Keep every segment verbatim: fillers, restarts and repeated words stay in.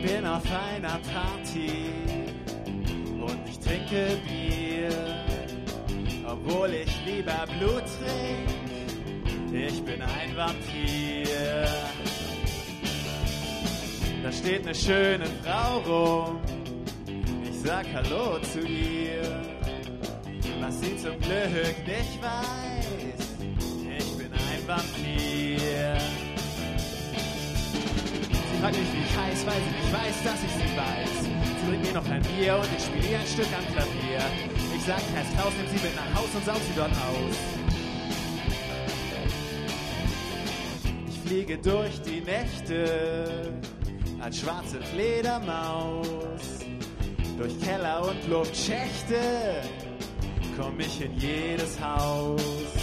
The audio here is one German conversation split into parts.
bin auf einer Party und ich trinke Bier, obwohl ich lieber Blut trinke. Ich bin ein Vampir. Da steht eine schöne Frau rum. Ich sag Hallo zu ihr. Was sie zum Glück nicht weiß, ich bin ein Vampir. Sie fragt mich, wie ich heiß, weil sie nicht weiß, dass ich sie weiß. Sie bringt mir noch ein Bier und ich spiele ihr ein Stück am Klavier. Ich sag, ich heiß Klaus, nimm sie mit nach Haus und saug sie dort aus. Ich fliege durch die Nächte als schwarze Fledermaus. Durch Keller und Luftschächte komm ich in jedes Haus.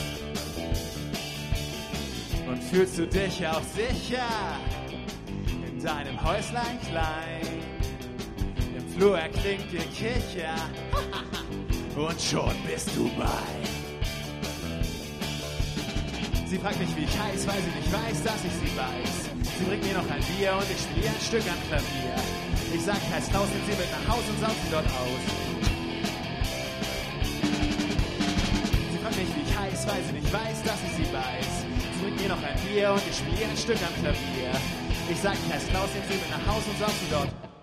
Und fühlst du dich auch sicher in deinem Häuslein klein? Im Flur erklingt Gekicher und schon bist du mein. Sie fragt mich, wie ich heiß, weil sie nicht weiß, dass ich sie weiß. Sie bringt mir noch ein Bier und ich spiele ein Stück am Klavier. Ich sag, ich heiß Klaus, nimm sie mit nach Haus und saug sie dort aus. Sie fragt mich, wie ich heiß, weil sie nicht weiß, dass ich sie weiß. Sie bringt mir noch ein Bier und ich spiele ein Stück am Klavier. Ich sag, ich heiß Klaus, nimm sie mit nach Haus und saug sie dort